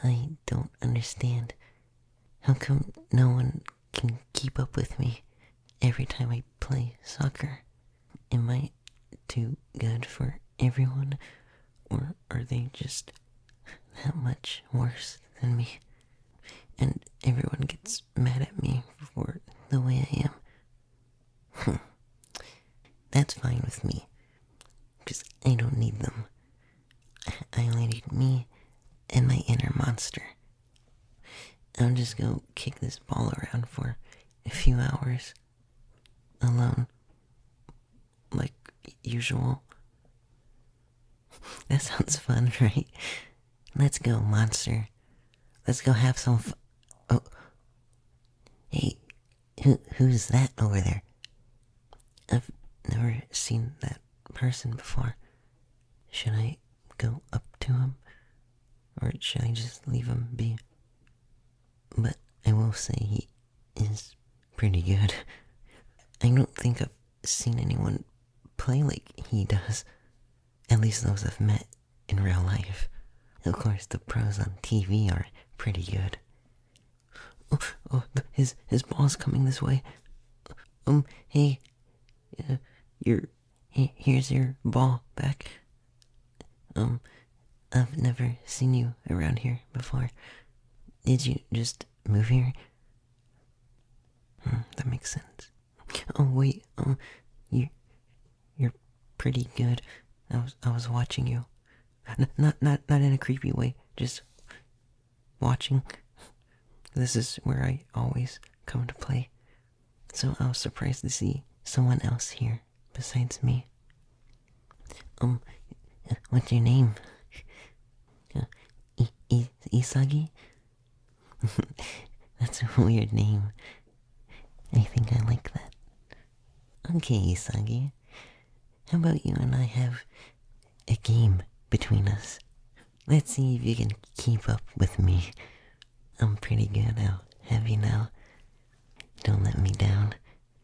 I don't understand. How come no one can keep up with me every time I play soccer? Am I too good for everyone? Or are they just that much worse than me? And everyone gets mad at me for the way I am. That's fine with me, because I don't need them. I only need me and my inner monster. I'll just go kick this ball around for a few hours, alone, like usual. That sounds fun, right? Let's go, monster. Let's go have some fun. Oh, hey, who's that over there? I've never seen that person before. Should I go up to him? Or should I just leave him be? But I will say he is pretty good. I don't think I've seen anyone play like he does. At least those I've met in real life. Of course, the pros on TV are pretty good. His ball's coming this way. Hey, here's your ball back. I've never seen you around here before. Did you just move here? That makes sense. Oh wait, you're pretty good. I was watching you. Not in a creepy way, just watching. This is where I always come to play. So I was surprised to see someone else here besides me. What's your name? Isagi? That's a weird name. I think I like that. Okay, Isagi. How about you and I have a game between us? Let's see if you can keep up with me. I'm pretty good. I'll have you now. Don't let me down.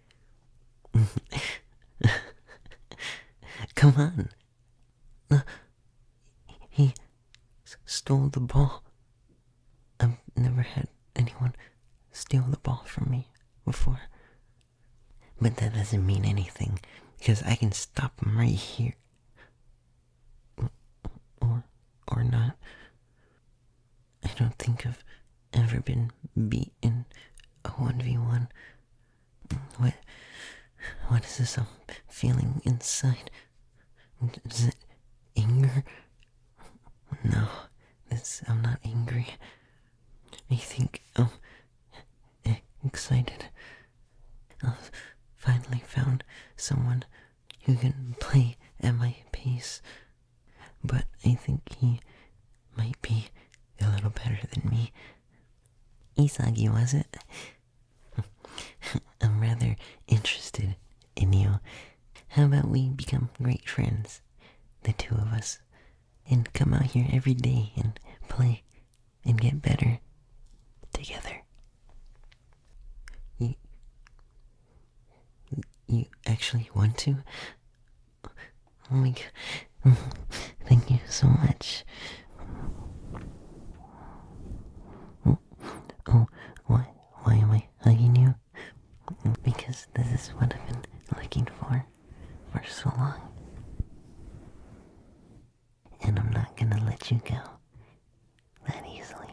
Come on. He stole the ball. I've never had anyone steal the ball from me before. But that doesn't mean anything, because I can stop him right here. Or not. I don't think I've ever been beat in a 1v1. What is this I'm feeling inside? Is it anger? No, I'm not angry. I think I'm excited. I've finally found someone who can play at my pace. But I think he might be a little better than me. Isagi, was it? I'm rather interested in you. How about we become great friends, the two of us, and come out here every day and play and get better together? You actually want to? Oh my god. Thank you so much. Oh, why am I hugging you? Because this is what I've been looking for so long. And I'm not gonna let you go that easily.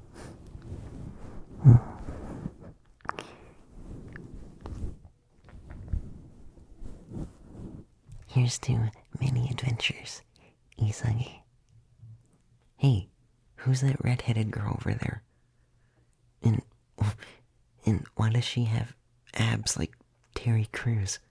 Here's to many adventures, Isagi. Hey, who's that red-headed girl over there? And why does she have abs like Terry Crews?